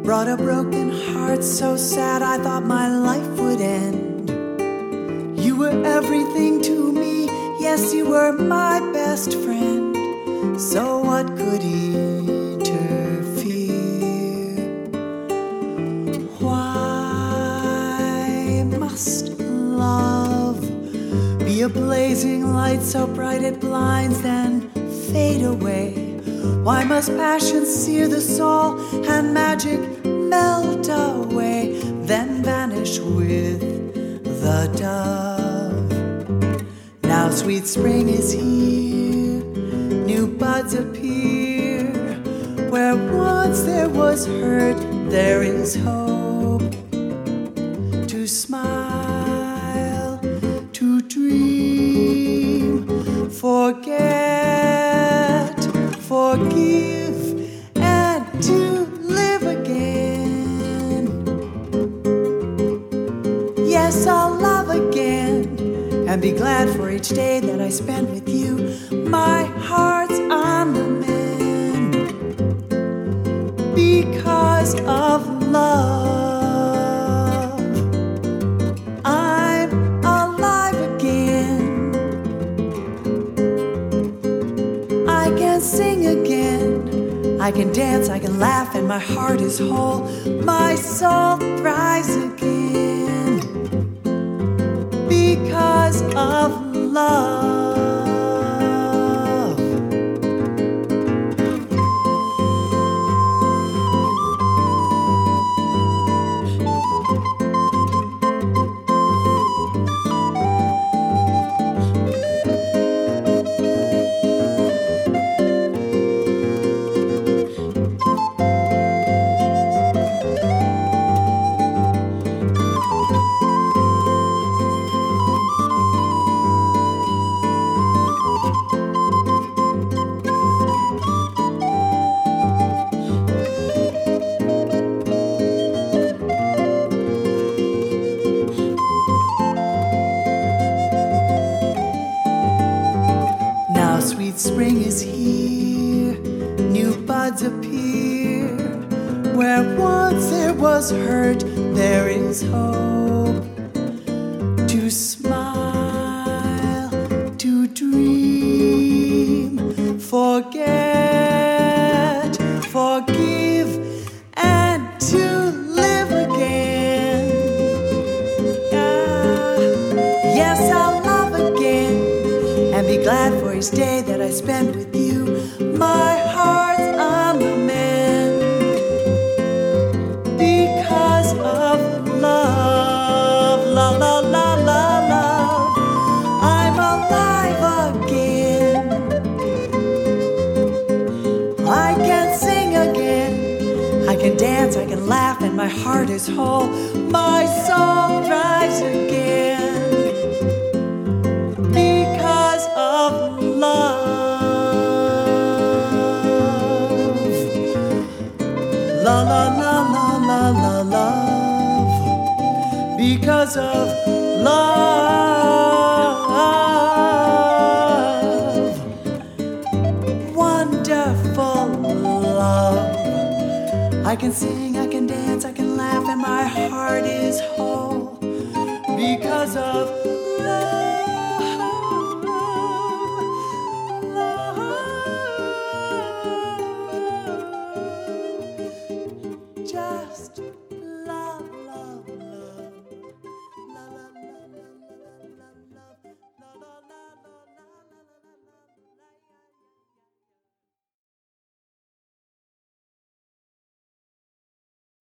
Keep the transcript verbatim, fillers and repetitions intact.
Brought a broken heart so sad I thought my life would end. You were everything to me, yes, you were my best friend. So what could interfere? Why must love be a blazing light so bright it blinds then fade away? Why must passion sear the soul and magic melt away, then vanish with the dove? Now sweet spring is here, new buds appear. Where once there was hurt, there is hope. To smile, to dream, forget, forgive, and to live again. Yes, I'll love again and be glad for each day that I spent with you. My heart's on the mend because of love. I'm alive again. I can sing again, I can dance, I can laugh, and my heart is whole. My soul thrives again because of love. Sweet spring is here, new buds appear. Where once there was hurt, there is hope. To smile, to dream, forget, forgive, and to live again. Ah, yes, I'll love again and be glad for each day that I spend with you. My heart's on the mend because of love. La la la la love. I'm alive again. I can sing again, I can dance, I can laugh, and my heart is whole. My soul thrives again because of love. La la la la la la love because of love. Wonderful love. I can sing, I can dance, I can laugh, and my heart is whole because of love. Just